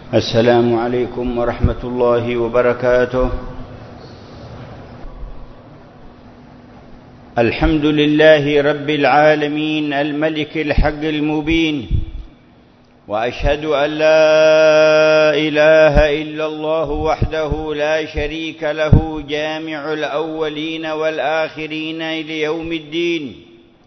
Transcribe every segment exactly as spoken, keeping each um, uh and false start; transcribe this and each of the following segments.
السلام عليكم ورحمة الله وبركاته. الحمد لله رب العالمين الملك الحق المبين، وأشهد أن لا إله إلا الله وحده لا شريك له جامع الأولين والآخرين ليوم الدين،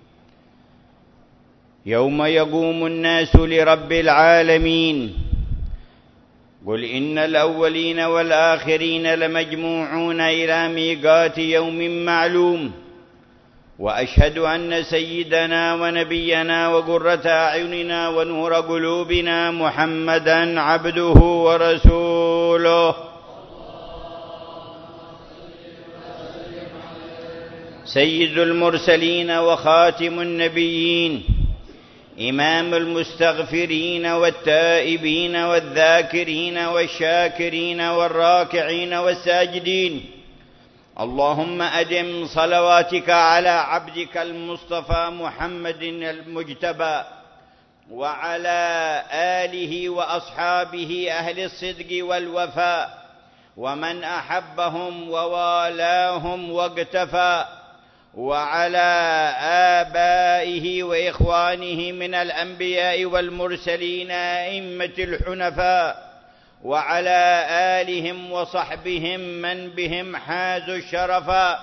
يوم يقوم الناس لرب العالمين. قل إن الأولين والآخرين لمجموعون إلى ميقات يوم معلوم. وأشهد أن سيدنا ونبينا وقرة أعيننا ونور قلوبنا محمدًا عبده ورسوله، سيد المرسلين وخاتم النبيين، إمام المستغفرين والتائبين والذاكرين والشاكرين والراكعين والساجدين. اللهم أدم صلواتك على عبدك المصطفى محمد المجتبى، وعلى آله وأصحابه أهل الصدق والوفاء، ومن أحبهم ووالاهم واقتفى، وعلى آبائه وإخوانه من الأنبياء والمرسلين أئمة الحنفاء، وعلى آلهم وصحبهم من بهم حازوا الشرفا،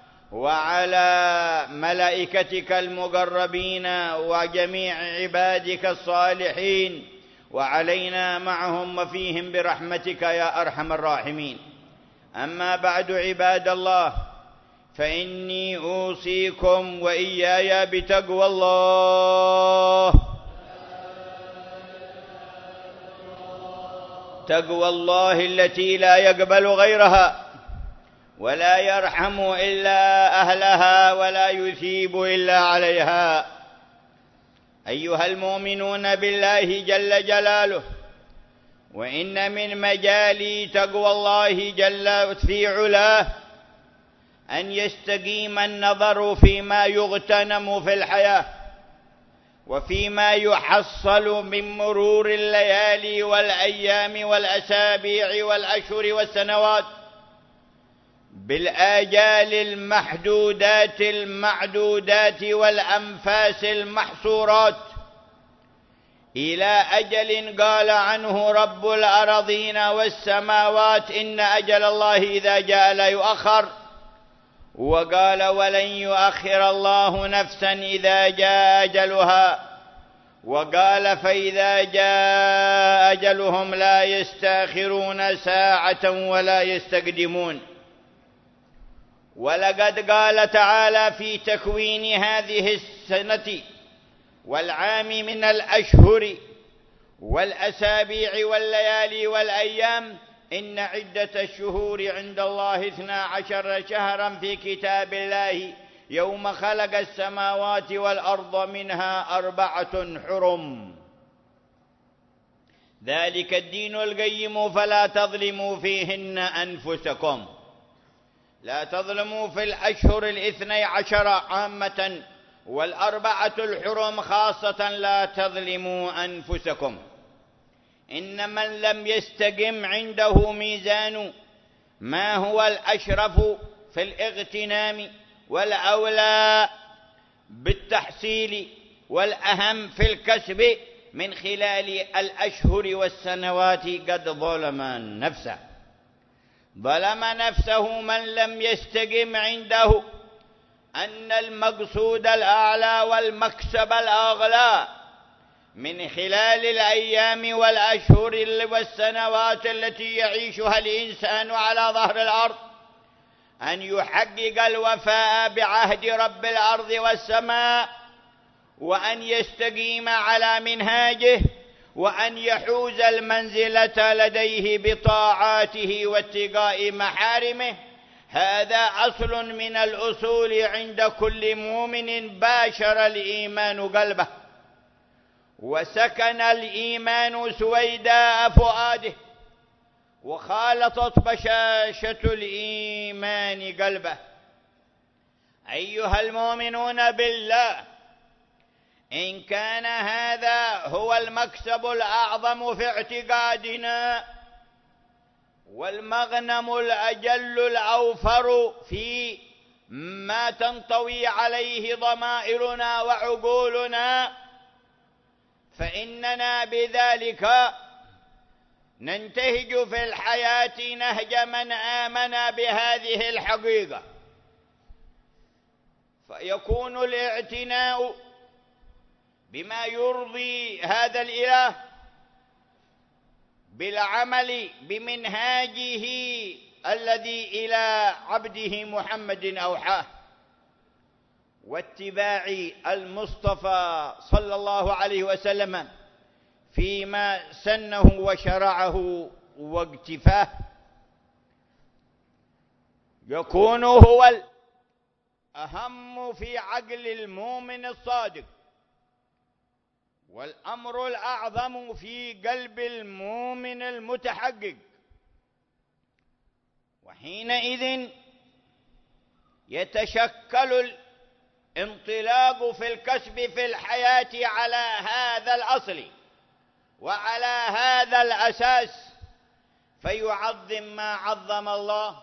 وعلى ملائكتك المقربين وجميع عبادك الصالحين، وعلينا معهم وفيهم برحمتك يا أرحم الراحمين. أما بعد، عباد الله، فإني أوصيكم وإياي بتقوى الله، تقوى الله التي لا يقبل غيرها، ولا يرحم إلا أهلها، ولا يثيب إلا عليها. أيها المؤمنون بالله جل جلاله، وإن من مجال تقوى الله جل في علاه أن يستقيم النظر فيما يغتنم في الحياة، وفيما يحصل من مرور الليالي والأيام والأسابيع والأشهر والسنوات بالآجال المحدودات المعدودات والأنفاس المحصورات، إلى أجل قال عنه رب الأراضين والسماوات: إن أجل الله إذا جاء لا يؤخر. وقال: ولن يؤخر الله نفسا إذا جاء أجلها. وقال: فإذا جاء أجلهم لا يستأخرون ساعة ولا يستقدمون. ولقد قال تعالى في تكوين هذه السنة والعام من الأشهر والأسابيع والليالي والأيام: إن عدة الشهور عند الله اثنا عشر شهرا في كتاب الله يوم خلق السماوات والأرض منها أربعة حرم، ذلك الدين القيم فلا تظلموا فيهن أنفسكم. لا تظلموا في الأشهر الاثني عشر عامة، والأربعة الحرم خاصة لا تظلموا أنفسكم. إن من لم يستقم عنده ميزان ما هو الأشرف في الاغتنام والأولى بالتحصيل والأهم في الكسب من خلال الأشهر والسنوات، قد ظلم نفسه. ظلم نفسه من لم يستقم عنده أن المقصود الأعلى والمكسب الأغلى من خلال الأيام والأشهر والسنوات التي يعيشها الإنسان على ظهر الأرض أن يحقق الوفاء بعهد رب الأرض والسماء، وأن يستقيم على منهاجه، وأن يحوز المنزلة لديه بطاعاته واتقاء محارمه. هذا أصل من الأصول عند كل مؤمن باشر الإيمان قلبه، وسكن الإيمان سويداء فؤاده، وخالطت بشاشة الإيمان قلبه. أيها المؤمنون بالله، إن كان هذا هو المكسب الأعظم في اعتقادنا والمغنم الأجل الأوفر في ما تنطوي عليه ضمائرنا وعقولنا، فإننا بذلك ننتهج في الحياة نهج من آمن بهذه الحقيقة، فيكون الاعتناء بما يرضي هذا الإله بالعمل بمنهاجه الذي إلى عبده محمد أوحاه، واتباع المصطفى صلى الله عليه وسلم فيما سنه وشرعه واقتفاه، يكون هو الأهم في عقل المؤمن الصادق، والأمر الأعظم في قلب المؤمن المتحقق. وحينئذ يتشكل الانطلاق في الكسب في الحياة على هذا الأصل وعلى هذا الأساس، فيعظم ما عظم الله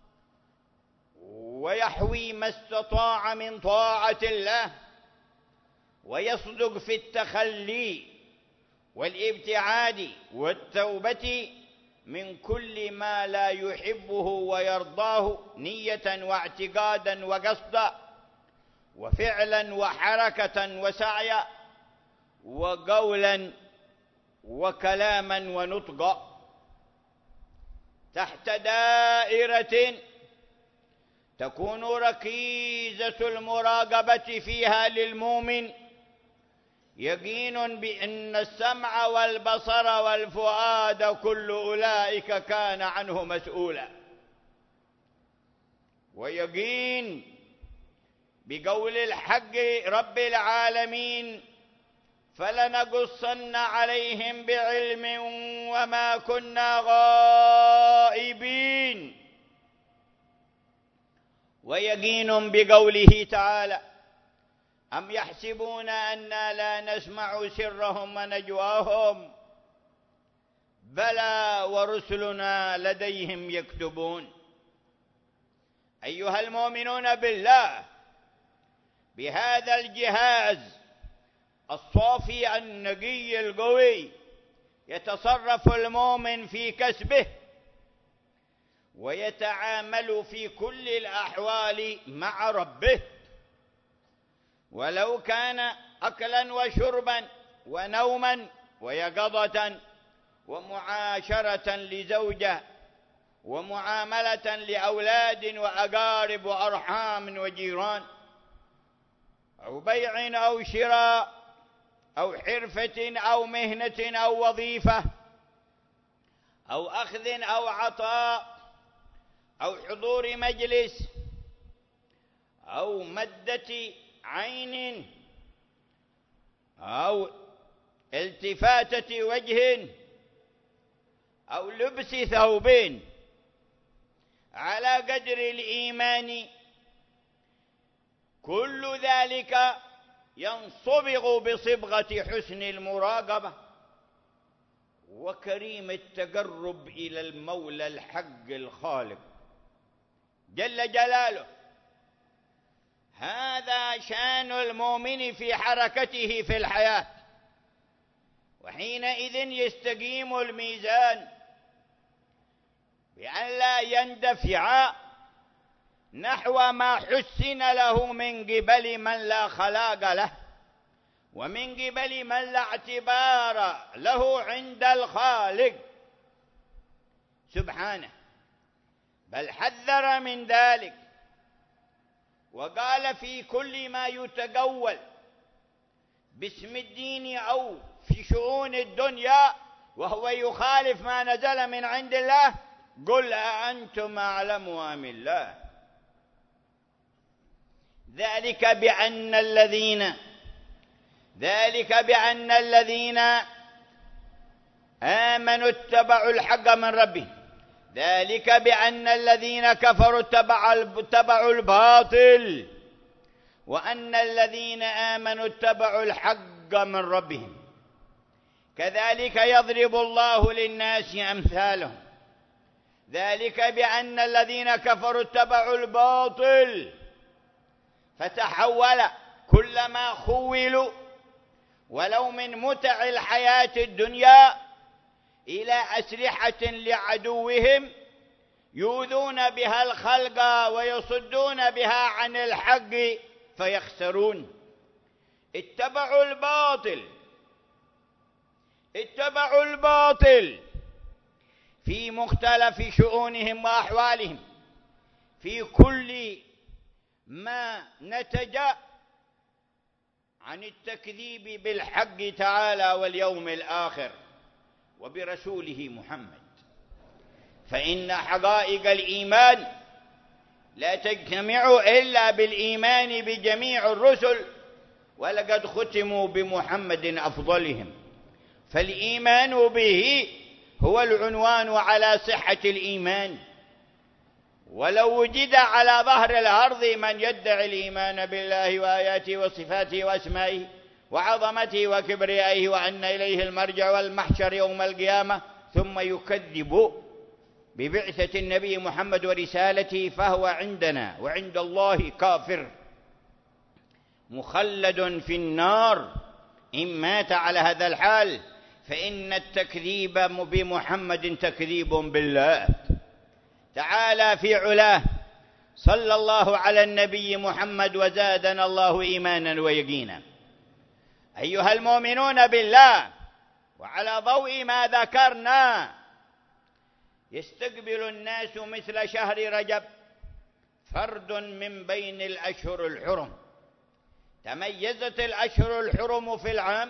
ويحوي ما استطاع من طاعة الله، ويصدق في التخلي والابتعاد والتوبة من كل ما لا يحبه ويرضاه نية واعتقادا وقصدا وفعلا وحركة وسعيا وقولا وكلاما ونطقا، تحت دائرة تكون ركيزة المراقبة فيها للمؤمن يقين بأن السمع والبصر والفؤاد كل أولئك كان عنه مسؤولا، ويقين بقول الحق رب العالمين فلنقصن عليهم بعلم وما كنا غائبين، ويقين بقوله تعالى أم يحسبون أنا لا نسمع سرهم ونجواهم بلى ورسلنا لديهم يكتبون. أيها المؤمنون بالله، بهذا الجهاز الصافي النقي القوي يتصرف المؤمن في كسبه ويتعامل في كل الأحوال مع ربه، ولو كان أكلا وشربا ونوما ويقظة ومعاشرة لزوجة ومعاملة لأولاد وأقارب وأرحام وجيران، أو بيع أو شراء أو حرفة أو مهنة أو وظيفة أو أخذ أو عطاء أو حضور مجلس أو مدة عين أو التفاتة وجه أو لبس ثوبين، على قدر الإيمان كل ذلك ينصبغ بصبغة حسن المراقبة وكريم التقرب إلى المولى الحق الخالق جل جلاله. هذا شأن المؤمن في حركته في الحياة، وحينئذ يستقيم الميزان بأن لا يندفع نحو ما حسن له من قبل من لا خلاق له ومن قبل من لا اعتبار له عند الخالق سبحانه، بل حذر من ذلك وقال في كل ما يتقول باسم الدين أو في شؤون الدنيا وهو يخالف ما نزل من عند الله قل أأنتم أعلم أم الله. ذلك بأن الذين ذلك بأن الذين آمنوا اتبعوا الحق من ربهم، ذلك بأن الذين كفروا اتبعوا الباطل وأن الذين آمنوا اتبعوا الحق من ربهم. كذلك يضرب الله للناس أمثالهم، ذلك بأن الذين كفروا اتبعوا الباطل فتحول كلما خولوا ولو من متع الحياة الدنيا إلى أسلحة لعدوهم يؤذون بها الخلق ويصدون بها عن الحق فيخسرون. اتبعوا الباطل اتبعوا الباطل في مختلف شؤونهم وأحوالهم، في كل ما نتج عن التكذيب بالحق تعالى واليوم الآخر وبرسوله محمد. فإن حقائق الإيمان لا تجتمع إلا بالإيمان بجميع الرسل، ولقد ختموا بمحمد أفضلهم، فالإيمان به هو العنوان على صحة الإيمان. ولو وجد على ظهر الأرض من يدعي الإيمان بالله وآياته وصفاته وأسمائه وعظمته وكبريائه وأن إليه المرجع والمحشر يوم القيامة ثم يكذب ببعثة النبي محمد ورسالته، فهو عندنا وعند الله كافر مخلد في النار إن مات على هذا الحال، فإن التكذيب بمحمد تكذيب بالله تعالى في علاه. صلى الله على النبي محمد وزادنا الله إيمانا ويقينا. أيها المؤمنون بالله، وعلى ضوء ما ذكرنا يستقبل الناس مثل شهر رجب فرد من بين الأشهر الحرم. تميزت الأشهر الحرم في العام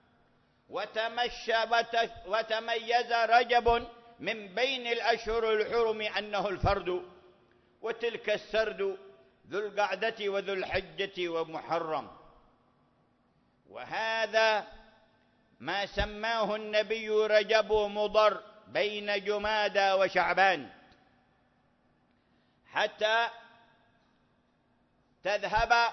وتميز رجب من بين الأشهر الحرم أنه الفرد، وتلك السرد ذو القعدة وذو الحجة ومحرم. وهذا ما سماه النبي رجب مضر بين جمادى وشعبان، حتى تذهب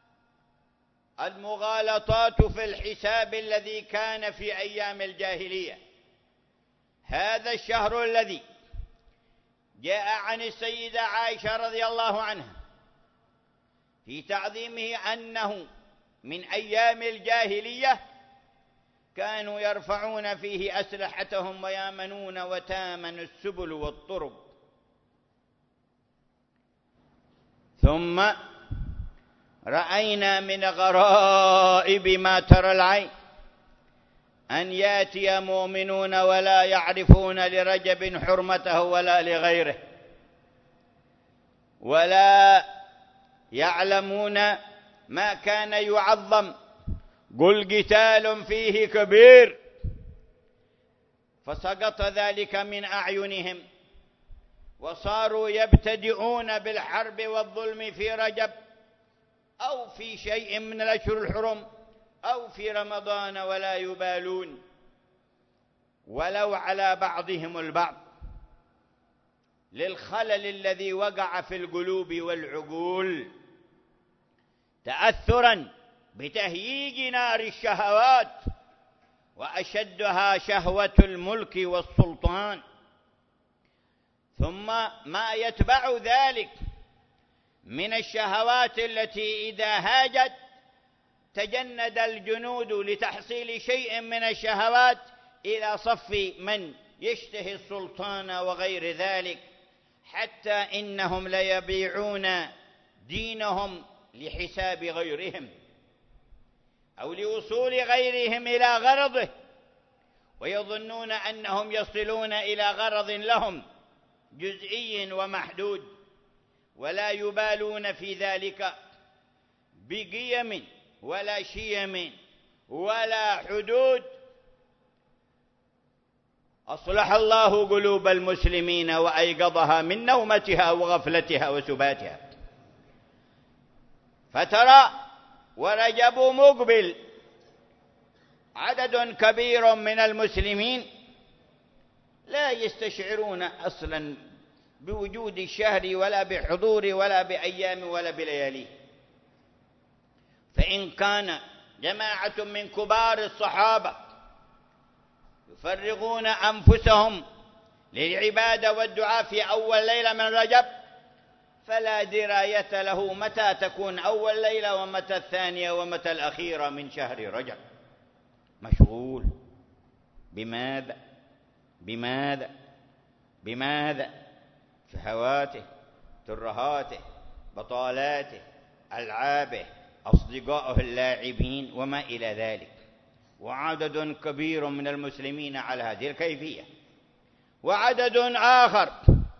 المغالطات في الحساب الذي كان في أيام الجاهلية. هذا الشهر الذي جاء عن السيدة عائشة رضي الله عنها في تعظيمه أنه من أيام الجاهلية كانوا يرفعون فيه أسلحتهم ويامنون وتامن السبل والطرق. ثم رأينا من غرائب ما ترى العين أن يأتي مؤمنون ولا يعرفون لرجب حرمته ولا لغيره، ولا يعلمون ما كان يعظم. قل قتال فيه كبير، فسقط ذلك من أعينهم وصاروا يبتدئون بالحرب والظلم في رجب أو في شيء من الأشهر الحرم أو في رمضان، ولا يبالون ولو على بعضهم البعض، للخلل الذي وقع في القلوب والعقول تأثرا بتهييج نار الشهوات، وأشدها شهوة الملك والسلطان. ثم ما يتبع ذلك من الشهوات التي إذا هاجت تجند الجنود لتحصيل شيء من الشهوات إلى صف من يشتهي السلطان وغير ذلك، حتى إنهم ليبيعون دينهم لحساب غيرهم أو لوصول غيرهم إلى غرضه، ويظنون أنهم يصلون إلى غرض لهم جزئي ومحدود، ولا يبالون في ذلك بقيم ولا شيم ولا حدود. أصلح الله قلوب المسلمين وأيقظها من نومتها وغفلتها وسباتها. فترى ورجب مقبل عدد كبير من المسلمين لا يستشعرون أصلا بوجود الشهر ولا بحضور ولا بأيام ولا بلياليه، فإن كان جماعة من كبار الصحابة يفرغون أنفسهم للعبادة والدعاء في أول ليلة من رجب، فلا دراية له متى تكون أول ليلة ومتى الثانية ومتى الأخيرة من شهر رجب. مشغول بماذا بماذا بماذا؟ شهواته، ترهاته، بطالاته، ألعابه، أصدقائه اللاعبين وما إلى ذلك. وعدد كبير من المسلمين على هذه الكيفية، وعدد آخر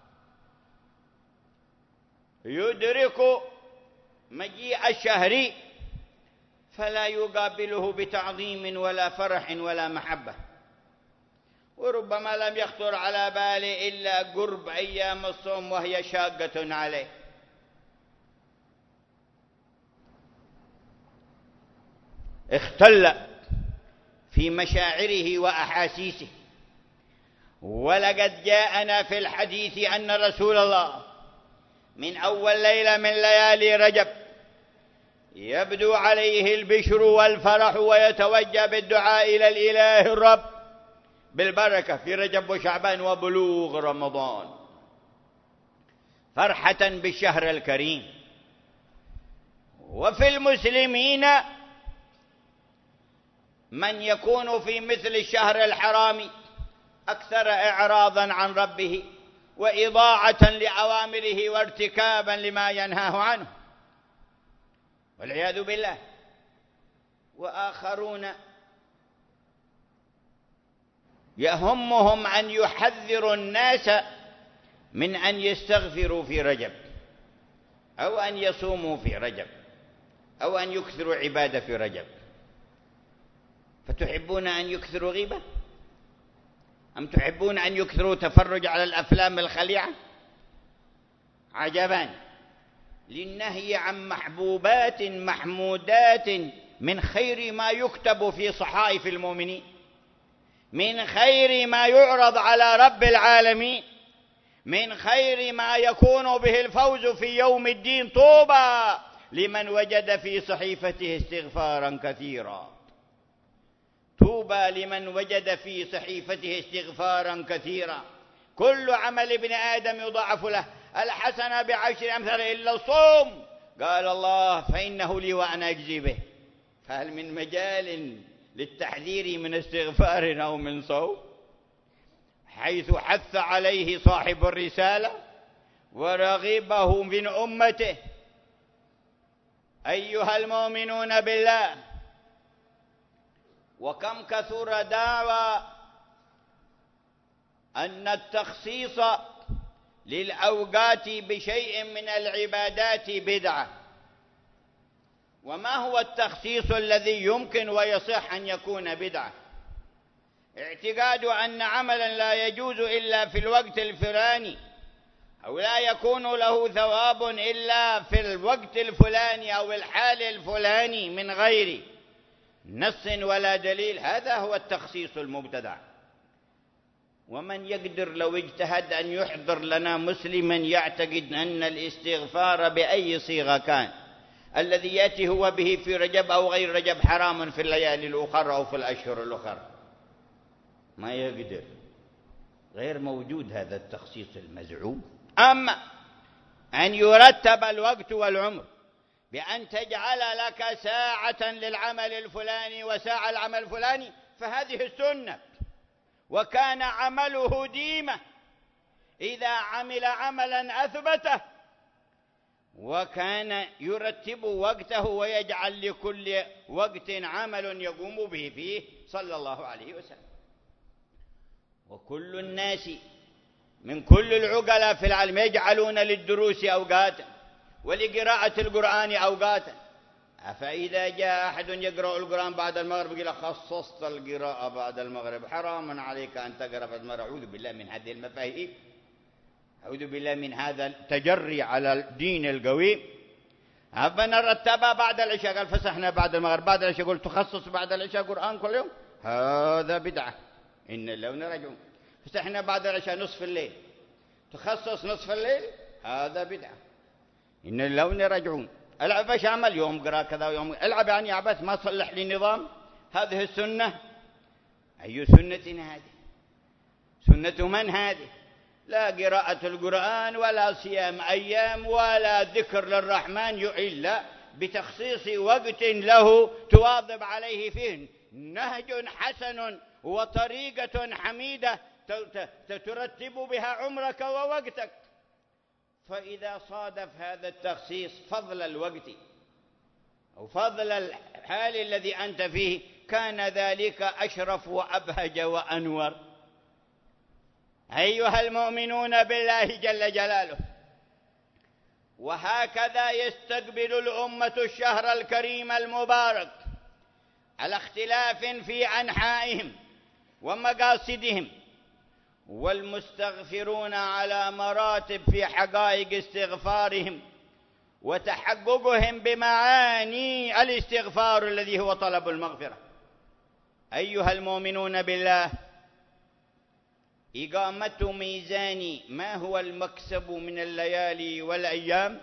يدرك مجيء الشهر فلا يقابله بتعظيم ولا فرح ولا محبة، وربما لم يخطر على باله إلا قرب أيام الصوم وهي شاقة عليه. اختل في مشاعره وأحاسيسه. ولقد جاءنا في الحديث أن رسول الله من أول ليلة من ليالي رجب يبدو عليه البشر والفرح ويتوجه بالدعاء إلى الإله الرب بالبركة في رجب وشعبان وبلوغ رمضان، فرحة بالشهر الكريم. وفي المسلمين من يكون في مثل الشهر الحرام أكثر إعراضا عن ربه وإضاعة لأوامره وارتكابا لما ينهاه عنه والعياذ بالله. وآخرون يهمهم أن يحذروا الناس من أن يستغفروا في رجب، أو أن يصوموا في رجب، أو أن يكثروا عبادة في رجب. فتحبون أن يكثروا غيبة؟ أم تحبون أن يكثروا تفرج على الأفلام الخليعة؟ عجبا للنهي عن محبوبات محمودات من خير ما يكتب في صحائف المؤمنين، من خير ما يعرض على رب العالمين، من خير ما يكون به الفوز في يوم الدين. طوبى لمن وجد في صحيفته استغفارا كثيرا، طوبى لمن وجد في صحيفته استغفارا كثيرا. كل عمل ابن آدم يضاعف له الحسنة بعشر أمثال إلا الصوم، قال الله فإنه لي وأنا أجزي به. فهل من مجال للتحذير من استغفار أو من صوم؟ حيث حث عليه صاحب الرسالة ورغبه من أمته. أيها المؤمنون بالله، وكم كثر دعوى أن التخصيص للأوقات بشيء من العبادات بدعة. وما هو التخصيص الذي يمكن ويصح أن يكون بدعة؟ اعتقاد أن عملا لا يجوز إلا في الوقت الفلاني، أو لا يكون له ثواب إلا في الوقت الفلاني أو الحال الفلاني من غير نص ولا دليل، هذا هو التخصيص المبتدع. ومن يقدر لو اجتهد أن يحضر لنا مسلما يعتقد أن الاستغفار بأي صيغة كان الذي يأتي هو به في رجب أو غير رجب حرام في الليالي الأخرى أو في الأشهر الأخرى؟ ما يقدر، غير موجود هذا التخصيص المزعوم. أما أن يرتب الوقت والعمر بأن تجعل لك ساعة للعمل الفلاني وساعة العمل الفلاني، فهذه السنة. وكان عمله ديمة، إذا عمل عملا أثبته، وكان يرتب وقته ويجعل لكل وقت عمل يقوم به فيه صلى الله عليه وسلم. وكل الناس من كل العقلاء في العالم يجعلون للدروس أوقاتا ولقراءة القرآن أوقاتا. فإذا جاء أحد يقرأ القرآن بعد المغرب يقول خصصت القراءة بعد المغرب، حرام عليك أن تقرأ بعد المغرب. أعوذ بالله من هذه المفاهيم، أعوذ بالله من هذا التجري على الدين القويم. أبنا رتبها بعد العشاء، قال فسحنا بعد المغرب، بعد العشاء قلت تخصص بعد العشاء قرآن كل يوم، هذا بدعة. إن اللون رجعون. فسحنا بعد العشاء نصف الليل، تخصص نصف الليل، هذا بدعة. إن اللون رجعون. ألعب بشامل يوم قرأ كذا ويوم ألعب يعني عبث ما تصلح لي نظام. هذه السنة. أي سنة هذه؟ سنة من هذه؟ لا قراءة القرآن ولا صيام أيام ولا ذكر للرحمن إلا بتخصيص وقت له تواظب عليه فيه. نهج حسن وطريقة حميدة ترتب بها عمرك ووقتك. فإذا صادف هذا التخصيص فضل الوقت أو فضل الحال الذي أنت فيه كان ذلك أشرف وأبهج وأنور. أيها المؤمنون بالله جل جلاله، وهكذا يستقبل الأمة الشهر الكريم المبارك على اختلاف في أنحائهم ومقاصدهم، والمستغفرون على مراتب في حقائق استغفارهم وتحققهم بمعاني الاستغفار الذي هو طلب المغفرة. أيها المؤمنون بالله، إقامة ميزان ما هو المكسب من الليالي والأيام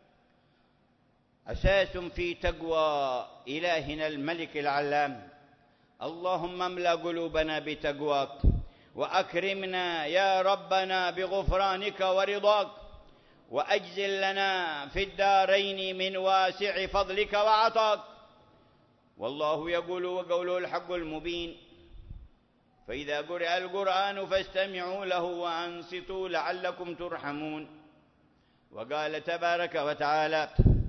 أساس في تقوى إلهنا الملك العلام. اللهم املأ قلوبنا بتقواك، وأكرمنا يا ربنا بغفرانك ورضاك، وأجزل لنا في الدارين من واسع فضلك وعطاك. والله يقول وقوله الحق المبين: فإذا قرئ القرآن فاستمعوا له وأنصتوا لعلكم ترحمون. وقال تبارك وتعالى: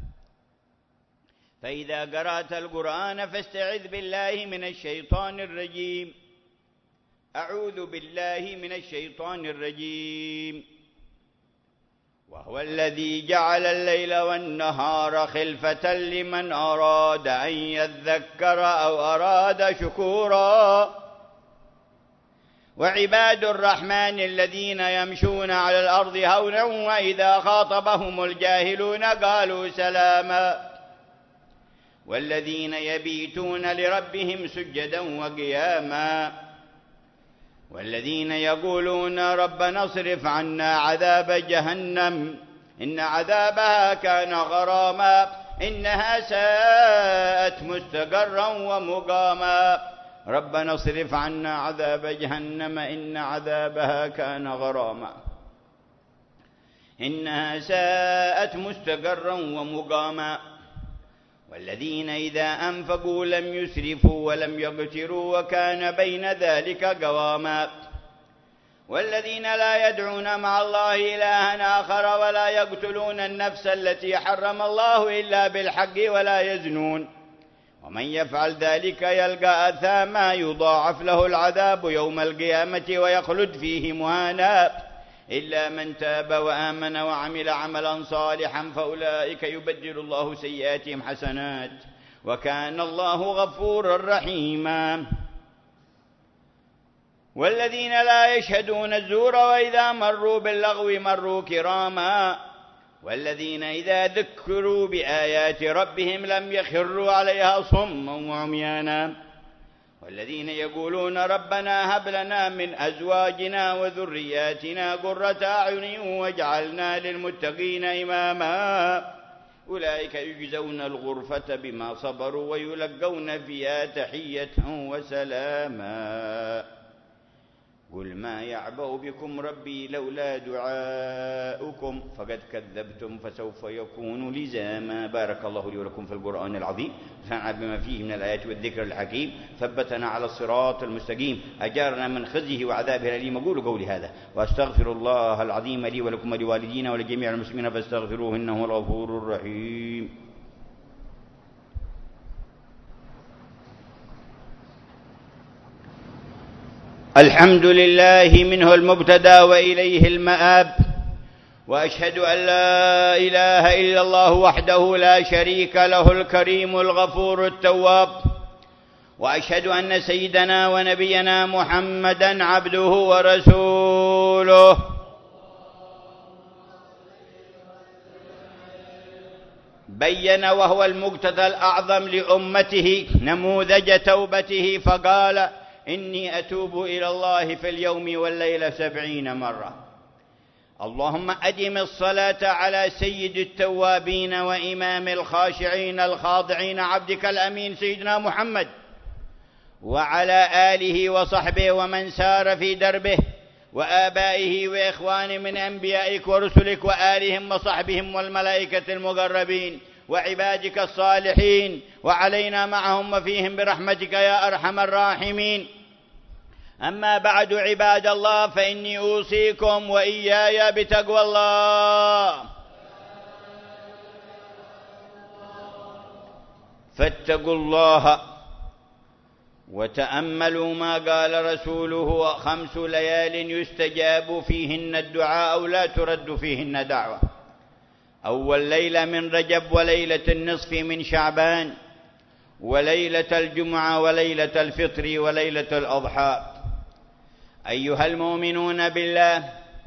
فإذا قرأت القرآن فاستعذ بالله من الشيطان الرجيم. أعوذ بالله من الشيطان الرجيم. وهو الذي جعل الليل والنهار خلفة لمن أراد أن يذكر أو أراد شكورا. وعباد الرحمن الذين يمشون على الأرض هونا وإذا خاطبهم الجاهلون قالوا سلاما. والذين يبيتون لربهم سجدا وقياما. والذين يقولون ربنا اصرف عنا عذاب جهنم إن عذابها كان غراما إنها ساءت مستقرا ومقاما. ربنا اصرف عنا عذاب جهنم إن عذابها كان غراما إنها ساءت مستقرا ومقاما. والذين إذا أنفقوا لم يسرفوا ولم يقتروا وكان بين ذلك قواما. والذين لا يدعون مع الله إلها آخر ولا يقتلون النفس التي حرم الله إلا بالحق ولا يزنون ومن يفعل ذلك يلقى أثاما يضاعف له العذاب يوم القيامة ويخلد فيه مهانا إلا من تاب وآمن وعمل عملا صالحا فأولئك يبدل الله سيئاتهم حسنات وكان الله غفورا رحيما. والذين لا يشهدون الزور وإذا مروا باللغو مروا كراما. والذين إذا ذكروا بآيات ربهم لم يخروا عليها صما وعميانا. والذين يقولون ربنا هب لنا من أزواجنا وذرياتنا قرة أعين واجعلنا للمتقين إماما. أولئك يجزون الغرفة بما صبروا ويلقون فيها تحية وسلاما. قل ما يعبأ بكم ربي لولا دعاؤكم فقد كذبتم فسوف يكون لزاما. بارك الله لي ولكم في القرآن العظيم ونفعنا بما فيه من الآيات والذكر الحكيم. ثبتنا على الصراط المستقيم أجارنا من خزيه وعذابه الأليم. أقول قولي هذا وأستغفر الله العظيم لي ولكم ولوالدينا ولجميع المسلمين فاستغفروه إنه هو الغفور الرحيم. الحمد لله منه المبتدأ وإليه المآب. وأشهد أن لا إله إلا الله وحده لا شريك له الكريم الغفور التواب. وأشهد أن سيدنا ونبينا محمدا عبده ورسوله. بين وهو المقتدى الأعظم لأمته نموذج توبته فقال إني أتوب إلى الله في اليوم والليلة سبعين مرة. اللهم أدم الصلاة على سيد التوابين وإمام الخاشعين الخاضعين عبدك الأمين سيدنا محمد، وعلى آله وصحبه ومن سار في دربه، وآبائه وإخوانه من أنبيائك ورسلك وآلهم وصحبهم والملائكة المقربين وعبادك الصالحين، وعلينا معهم وفيهم برحمتك يا أرحم الراحمين. أما بعد عباد الله، فإني أوصيكم وإياي بتقوى الله. فاتقوا الله وتأملوا ما قال رسوله: خمس ليال يستجاب فيهن الدعاء أو لا ترد فيهن دعوة. أول ليلة من رجب، وليلة النصف من شعبان، وليلة الجمعة، وليلة الفطر، وليلة الأضحى. أيها المؤمنون بالله،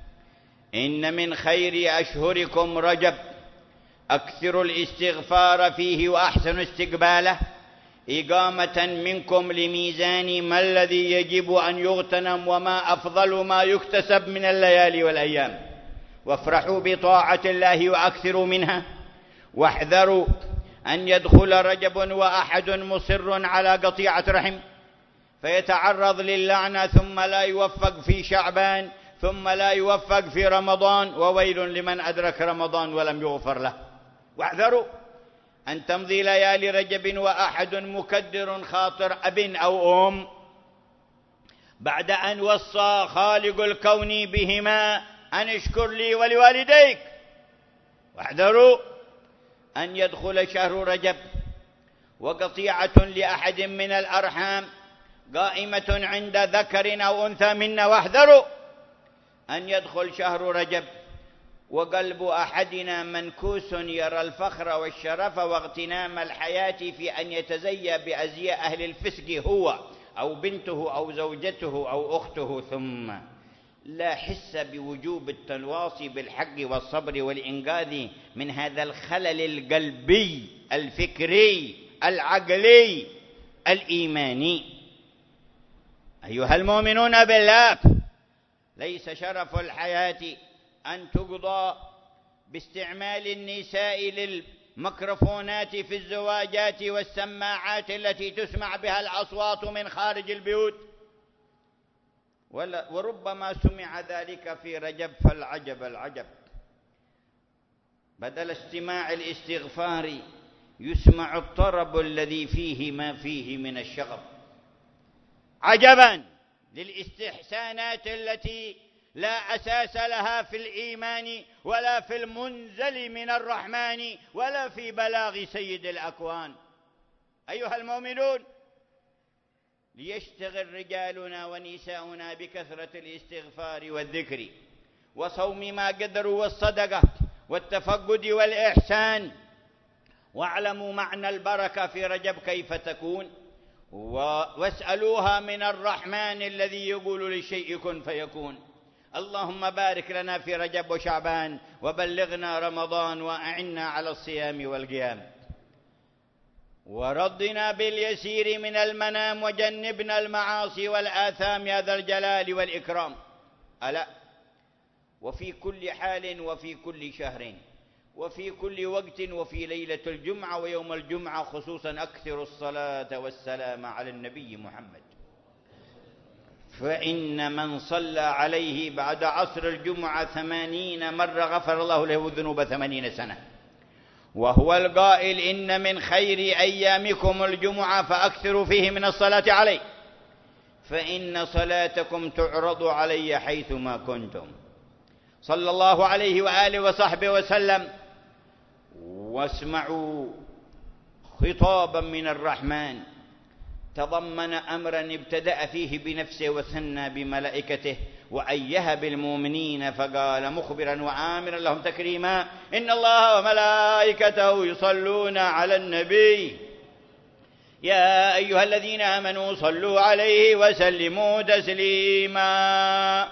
إن من خير أشهركم رجب، أكثروا الاستغفار فيه وأحسن استقباله، إقامة منكم لميزان ما الذي يجب أن يغتنم وما أفضل ما يكتسب من الليالي والأيام. وافرحوا بطاعة الله وأكثروا منها، واحذروا أن يدخل رجب وأحد مصر على قطيعة رحم فيتعرض للعنة، ثم لا يوفق في شعبان، ثم لا يوفق في رمضان، وويل لمن أدرك رمضان ولم يغفر له. واحذروا أن تمضي ليالي رجب وأحد مكدر خاطر أب أو أم بعد أن وصى خالق الكون بهما أن اشكر لي ولوالديك. واحذروا أن يدخل شهر رجب وقطيعة لأحد من الأرحام قائمة عند ذكر أو أنثى منا. واحذروا أن يدخل شهر رجب وقلب أحدنا منكوس يرى الفخر والشرف واغتنام الحياة في أن يتزيى بأزياء أهل الفسق هو أو بنته أو زوجته أو أخته، ثم لا حس بوجوب التواصي بالحق والصبر والإنقاذ من هذا الخلل القلبي الفكري العقلي الإيماني. أيها المؤمنون بالله، ليس شرف الحياة أن تقضى باستعمال النساء للميكروفونات في الزواجات والسماعات التي تسمع بها الأصوات من خارج البيوت، وربما سمع ذلك في رجب، فالعجب العجب. بدل استماع الاستغفار يسمع الطرب الذي فيه ما فيه من الشغب. عجبا للاستحسانات التي لا أساس لها في الإيمان ولا في المنزل من الرحمن ولا في بلاغ سيد الأكوان. أيها المؤمنون، ليشتغل رجالنا ونساؤنا بكثرة الاستغفار والذكر وصوم ما قدروا والصدقة والتفقد والإحسان، واعلموا معنى البركة في رجب كيف تكون، واسألوها من الرحمن الذي يقول للشيء كن فيكون. اللهم بارك لنا في رجب وشعبان، وبلغنا رمضان، وأعنا على الصيام والقيام، وردنا باليسير من المنام، وجنبنا المعاصي والآثام يا ذا الجلال والإكرام. ألا وفي كل حال وفي كل شهر وفي كل وقت وفي ليلة الجمعة ويوم الجمعة خصوصا أكثر الصلاة والسلام على النبي محمد، فإن من صلى عليه بعد عصر الجمعة ثمانين مرة غفر الله له الذنوب ثمانين سنة. وهو القائل: إن من خير أيامكم الجمعة فأكثروا فيه من الصلاة عليه، فإن صلاتكم تعرض علي حيثما كنتم. صلى الله عليه وآله وصحبه وسلم. واسمعوا خطابا من الرحمن تضمن أمرا ابتدأ فيه بنفسه وثنى بملائكته وأيه بالمؤمنين، فقال مخبرا وآمرا لهم تكريما: إن الله وملائكته يصلون على النبي يا أيها الذين آمنوا صلوا عليه وسلموا تسليما.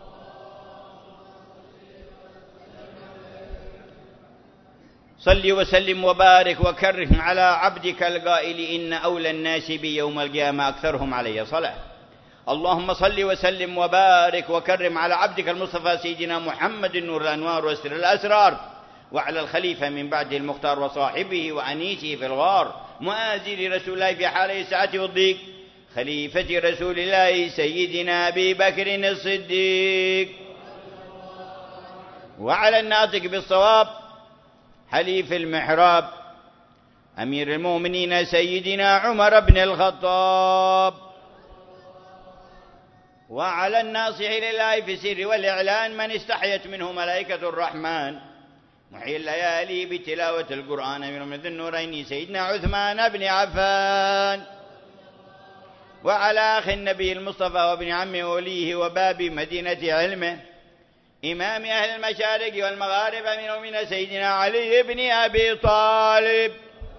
صل وسلم وبارك وكرم على عبدك القائل: إن أولى الناس بي يوم القيامة أكثرهم علي صلاة. اللهم صل وسلم وبارك وكرم على عبدك المصطفى سيدنا محمد نور الأنوار وسر الأسرار، وعلى الخليفة من بعده المختار وصاحبه وأنيسه في الغار، مؤازر رسول الله في حال السعة والضيق، خليفة رسول الله سيدنا أبي بكر الصديق، وعلى الناطق بالصواب حليف المحراب أمير المؤمنين سيدنا عمر بن الخطاب، وعلى الناصح لله في السر والإعلان من استحيت منه ملائكة الرحمن، محيي الليالي بتلاوة القرآن من ذي النورين سيدنا عثمان بن عفان، وعلى أخ النبي المصطفى وابن عم وليه وباب مدينة علمه إمام أهل المشارق والمغارب من سيدنا علي بن أبي طالب،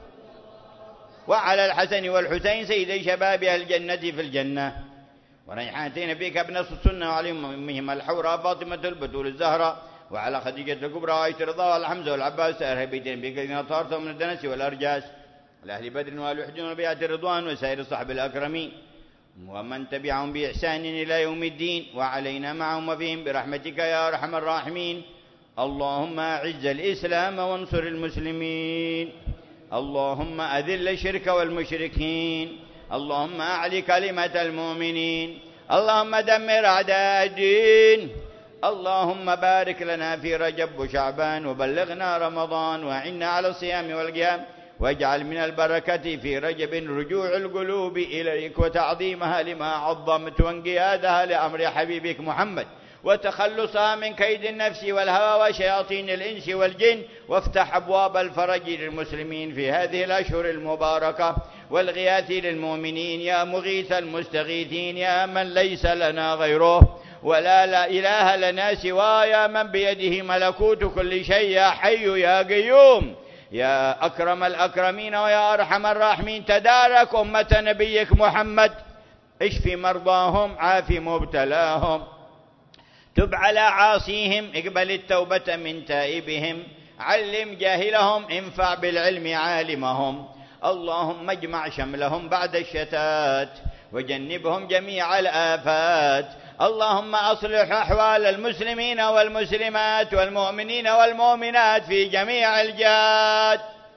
وعلى الحسن والحسين سيدي شباب أهل الجنة في الجنة، وريحانتين فيك ابن السنة وعليهم أمهما الحوراء فاطمة البتول الزهراء، وعلى خديجة الكبرى وعائشة رضا والحمزة والعباس سائر بيتين بك الذين طارتهم من الدنس والأرجاس، لأهل بدر والوحدون وبيعة الرضوان وسائر الصحب الأكرمين ومن تبعهم بإحسان إلى يوم الدين، وعلينا معهم وفيهم برحمتك يا أرحم الراحمين. اللهم أعز الإسلام وانصر المسلمين، اللهم أذل الشرك والمشركين، اللهم أعلي كلمة المؤمنين، اللهم دمر أعداء الدين، اللهم بارك لنا في رجب وشعبان وبلغنا رمضان، وأعنا على الصيام والقيام، واجعل من البركة في رجب رجوع القلوب إليك وتعظيمها لما عظمت، وانقيادها لأمر حبيبك محمد، وتخلصها من كيد النفس والهوى وشياطين الإنس والجن، وافتح أبواب الفرج للمسلمين في هذه الأشهر المباركة، والغياث للمؤمنين يا مغيث المستغيثين، يا من ليس لنا غيره ولا لا إله لنا سواه، يا من بيده ملكوت كل شيء، يا حي يا قيوم يا أكرم الأكرمين ويا أرحم الراحمين. تدارك أمة نبيك محمد، اشف مرضاهم، عاف مبتلاهم، تب على عاصيهم، اقبل التوبة من تائبهم، علم جاهلهم، انفع بالعلم عالمهم، اللهم اجمع شملهم بعد الشتات، وجنبهم جميع الآفات، اللهم أصلح أحوال المسلمين والمسلمات والمؤمنين والمؤمنات في جميع الجهات،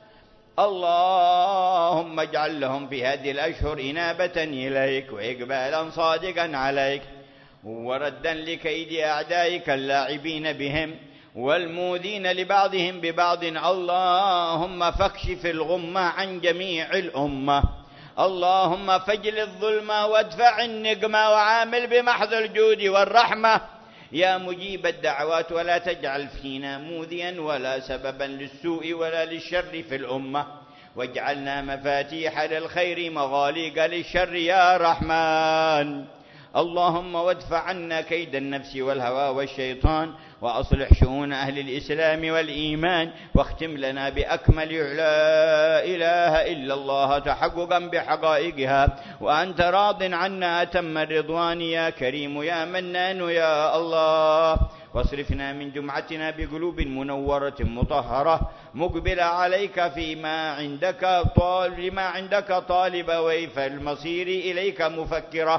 اللهم اجعل لهم في هذه الأشهر إنابة إليك وإقبالا صادقا عليك، وردا لكيد أعدائك اللاعبين بهم والموذين لبعضهم ببعض، اللهم فاكشف الغمة عن جميع الأمة، اللهم فجل الظلمة وادفع النقمة، وعامل بمحض الجود والرحمة يا مجيب الدعوات، ولا تجعل فينا موذيا ولا سببا للسوء ولا للشر في الأمة، واجعلنا مفاتيح للخير مغاليق للشر يا رحمن، اللهم وادفع عنا كيد النفس والهوى والشيطان، وأصلح شؤون أهل الإسلام والإيمان، واختم لنا بأكمل لا إله إلا الله تحققا بحقائقها، وأنت راض عنا أتم الرضوان يا كريم يا منان يا الله، واصرفنا من جمعتنا بقلوب منورة مطهرة مقبلة عليك فيما عندك طالب لما عندك طالب، ويف المصير إليك مفكرة،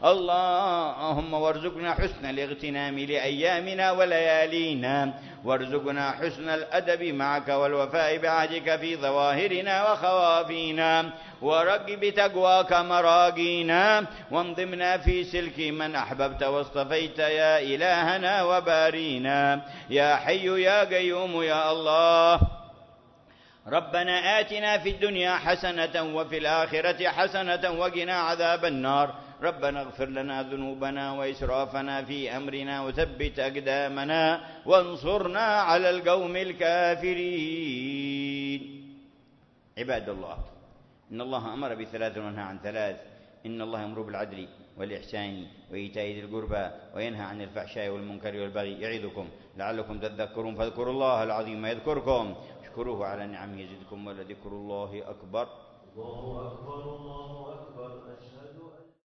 اللهم وارزقنا حسن الاغتنام لأيامنا وليالينا، وارزقنا حسن الأدب معك والوفاء بعهدك في ظواهرنا وخوافينا، ورق بتقواك مراقينا، وانضمنا في سلك من أحببت واصطفيت يا إلهنا وبارينا، يا حي يا قيوم يا الله. ربنا آتنا في الدنيا حسنة وفي الآخرة حسنة وقنا عذاب النار، ربنا اغفر لنا ذنوبنا وإسرافنا في أمرنا، وثبت أقدامنا وانصرنا على القوم الكافرين. عباد الله، إن الله أمر بثلاث ونهى عن ثلاث، إن الله يأمر بالعدل والإحسان وإيتاء ذي القربى وينهى عن الفحشاء والمنكر والبغي يعظكم لعلكم تذكرون، فاذكروا الله العظيم يذكركم، اشكروه على نعمه يزدكم، ولذكر الله أكبر. الله أكبر الله أكبر.